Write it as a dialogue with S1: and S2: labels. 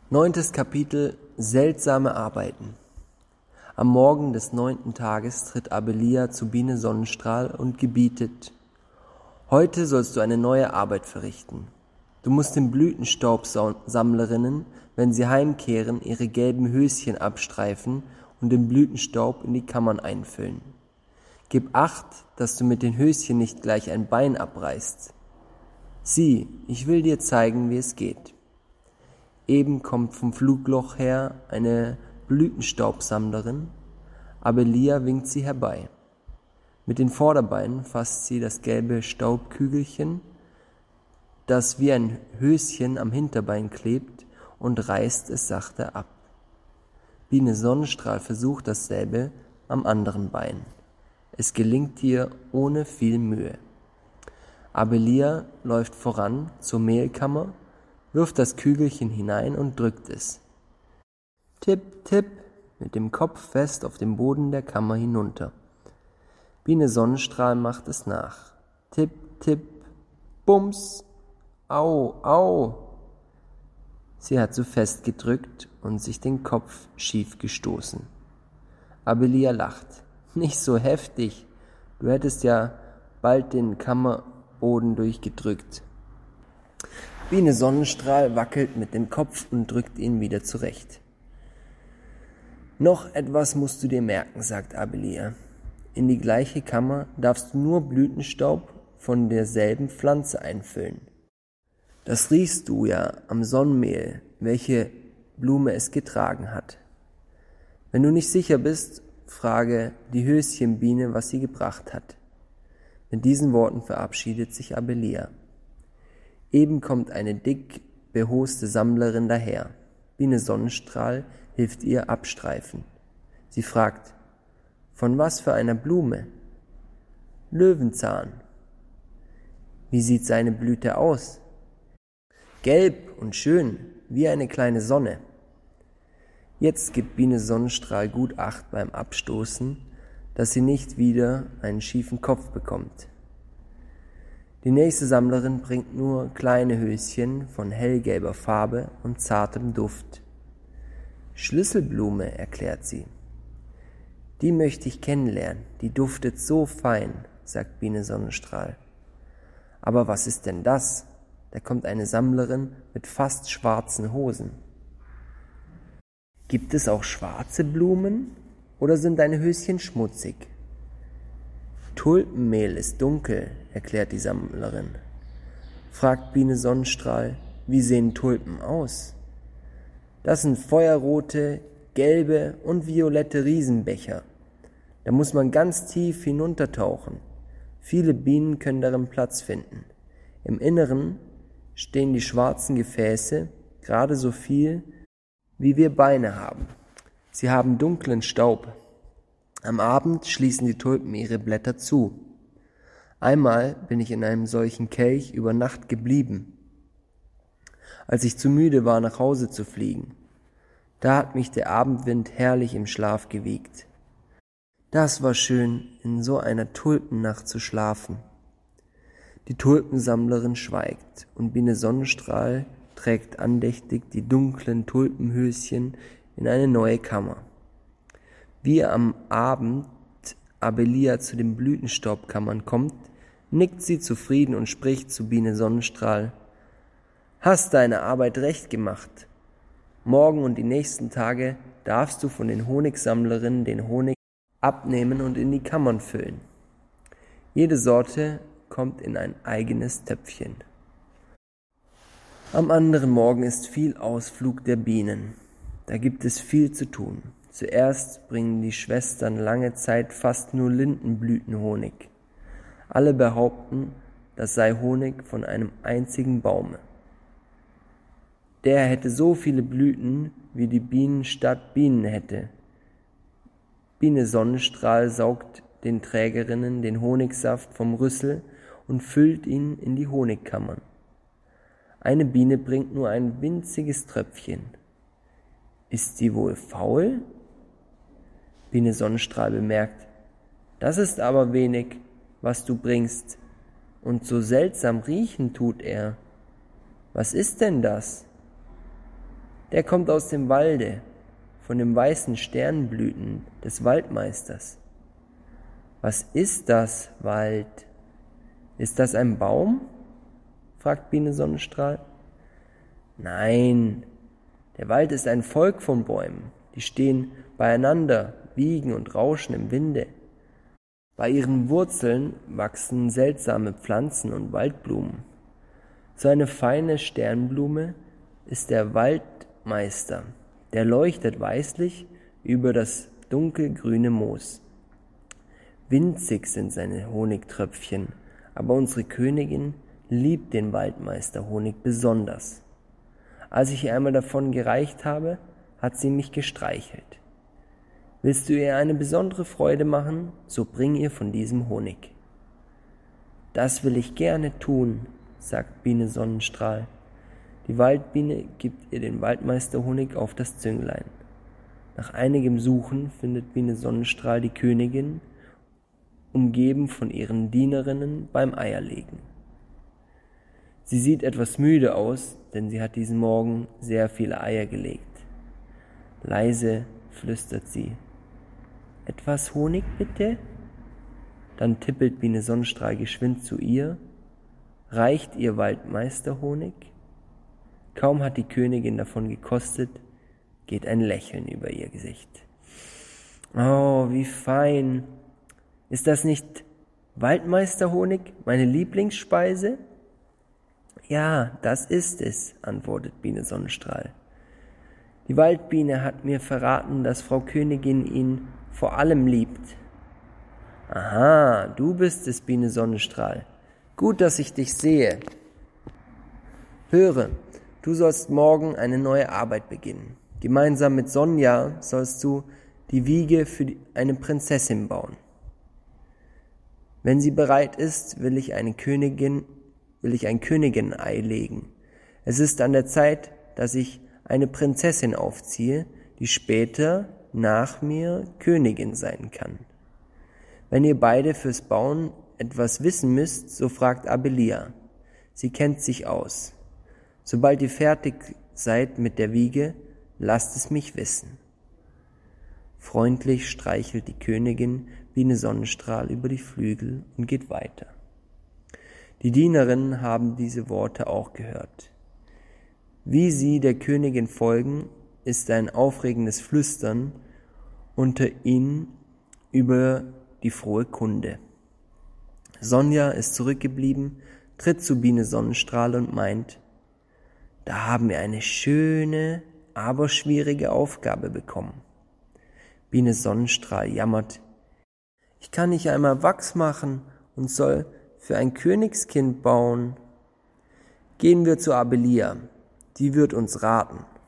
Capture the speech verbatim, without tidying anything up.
S1: Neuntes Kapitel: Seltsame Arbeiten. Am Morgen des neunten Tages tritt Abelia zu Biene Sonnenstrahl und gebietet: Heute sollst du eine neue Arbeit verrichten. Du musst den Blütenstaubsammlerinnen, wenn sie heimkehren, ihre gelben Höschen abstreifen und den Blütenstaub in die Kammern einfüllen. Gib Acht, dass du mit den Höschen nicht gleich ein Bein abreißt. Sieh, ich will dir zeigen, wie es geht. Eben kommt vom Flugloch her eine Blütenstaubsammlerin. Abelia winkt sie herbei. Mit den Vorderbeinen fasst sie das gelbe Staubkügelchen, das wie ein Höschen am Hinterbein klebt, und reißt es sachte ab. Biene Sonnenstrahl versucht dasselbe am anderen Bein. Es gelingt ihr ohne viel Mühe. Abelia läuft voran zur Mehlkammer, wirft das Kügelchen hinein und drückt es. Tipp, tipp, mit dem Kopf fest auf dem Boden der Kammer hinunter. Biene Sonnenstrahl macht es nach. Tipp, tipp, bums, au, au. Sie hat zu fest gedrückt und sich den Kopf schief gestoßen. Abelia lacht. Nicht so heftig, du hättest ja bald den Kammerboden durchgedrückt. Biene Sonnenstrahl wackelt mit dem Kopf und drückt ihn wieder zurecht. Noch etwas musst du dir merken, sagt Abelia. In die gleiche Kammer darfst du nur Blütenstaub von derselben Pflanze einfüllen. Das riechst du ja am Sonnenmehl, welche Blume es getragen hat. Wenn du nicht sicher bist, frage die Höschenbiene, was sie gebracht hat. Mit diesen Worten verabschiedet sich Abelia. Eben kommt eine dick behoste Sammlerin daher. Biene Sonnenstrahl hilft ihr abstreifen. Sie fragt: Von was für einer Blume? Löwenzahn. Wie sieht seine Blüte aus? Gelb und schön, wie eine kleine Sonne. Jetzt gibt Biene Sonnenstrahl gut Acht beim Abstoßen, dass sie nicht wieder einen schiefen Kopf bekommt. Die nächste Sammlerin bringt nur kleine Höschen von hellgelber Farbe und zartem Duft. Schlüsselblume, erklärt sie. Die möchte ich kennenlernen, die duftet so fein, sagt Biene Sonnenstrahl. Aber was ist denn das? Da kommt eine Sammlerin mit fast schwarzen Hosen. Gibt es auch schwarze Blumen oder sind deine Höschen schmutzig? Tulpenmehl ist dunkel, erklärt die Sammlerin. Fragt Biene Sonnenstrahl: Wie sehen Tulpen aus? Das sind feuerrote, gelbe und violette Riesenbecher. Da muss man ganz tief hinuntertauchen. Viele Bienen können darin Platz finden. Im Inneren stehen die schwarzen Gefäße, gerade so viel, wie wir Beine haben. Sie haben dunklen Staub. Am Abend schließen die Tulpen ihre Blätter zu. Einmal bin ich in einem solchen Kelch über Nacht geblieben, als ich zu müde war, nach Hause zu fliegen. Da hat mich der Abendwind herrlich im Schlaf gewiegt. Das war schön, in so einer Tulpennacht zu schlafen. Die Tulpensammlerin schweigt und Biene Sonnenstrahl trägt andächtig die dunklen Tulpenhöschen in eine neue Kammer. Wie am Abend Abelia zu den Blütenstaubkammern kommt, nickt sie zufrieden und spricht zu Biene Sonnenstrahl: Hast deine Arbeit recht gemacht. Morgen und die nächsten Tage darfst du von den Honigsammlerinnen den Honig abnehmen und in die Kammern füllen. Jede Sorte kommt in ein eigenes Töpfchen. Am anderen Morgen ist viel Ausflug der Bienen. Da gibt es viel zu tun. Zuerst bringen die Schwestern lange Zeit fast nur Lindenblütenhonig. Alle behaupten, das sei Honig von einem einzigen Baume. Der hätte so viele Blüten, wie die Bienenstadt Bienen hätte. Biene Sonnenstrahl saugt den Trägerinnen den Honigsaft vom Rüssel und füllt ihn in die Honigkammern. Eine Biene bringt nur ein winziges Tröpfchen. Ist sie wohl faul? Biene Sonnenstrahl bemerkt: Das ist aber wenig, was du bringst, und so seltsam riechen tut er. Was ist denn das? Der kommt aus dem Walde, von den weißen Sternblüten des Waldmeisters. Was ist das, Wald? Ist das ein Baum? Fragt Biene Sonnenstrahl. Nein, der Wald ist ein Volk von Bäumen, die stehen beieinander, wiegen und rauschen im Winde. Bei ihren Wurzeln wachsen seltsame Pflanzen und Waldblumen. So eine feine Sternblume ist der Waldmeister, der leuchtet weißlich über das dunkelgrüne Moos. Winzig sind seine Honigtröpfchen, aber unsere Königin liebt den Waldmeisterhonig besonders. Als ich ihr einmal davon gereicht habe, hat sie mich gestreichelt. Willst du ihr eine besondere Freude machen, so bring ihr von diesem Honig. Das will ich gerne tun, sagt Biene Sonnenstrahl. Die Waldbiene gibt ihr den Waldmeisterhonig auf das Zünglein. Nach einigem Suchen findet Biene Sonnenstrahl die Königin, umgeben von ihren Dienerinnen beim Eierlegen. Sie sieht etwas müde aus, denn sie hat diesen Morgen sehr viele Eier gelegt. Leise flüstert sie: Etwas Honig bitte? Dann tippelt Biene Sonnenstrahl geschwind zu ihr, reicht ihr Waldmeisterhonig. Kaum hat die Königin davon gekostet, geht ein Lächeln über ihr Gesicht. Oh, wie fein! Ist das nicht Waldmeisterhonig, meine Lieblingsspeise? Ja, das ist es, antwortet Biene Sonnenstrahl. Die Waldbiene hat mir verraten, dass Frau Königin ihn vor allem liebt. Aha, du bist es, Biene Sonnenstrahl. Gut, dass ich dich sehe. Höre, du sollst morgen eine neue Arbeit beginnen. Gemeinsam mit Sonja sollst du die Wiege für eine Prinzessin bauen. Wenn sie bereit ist, will ich eine Königin, will ich ein Königinei legen. Es ist an der Zeit, dass ich eine Prinzessin aufziehe, die später nach mir Königin sein kann. Wenn ihr beide fürs Bauen etwas wissen müsst, so fragt Abelia. Sie kennt sich aus. Sobald ihr fertig seid mit der Wiege, lasst es mich wissen. Freundlich streichelt die Königin Biene Sonnenstrahl über die Flügel und geht weiter. Die Dienerinnen haben diese Worte auch gehört. Wie sie der Königin folgen, ist ein aufregendes Flüstern unter ihnen über die frohe Kunde. Sonja ist zurückgeblieben, tritt zu Biene Sonnenstrahl und meint: Da haben wir eine schöne, aber schwierige Aufgabe bekommen. Biene Sonnenstrahl jammert: Ich kann nicht einmal Wachs machen und soll für ein Königskind bauen. Gehen wir zu Abelia, die wird uns raten.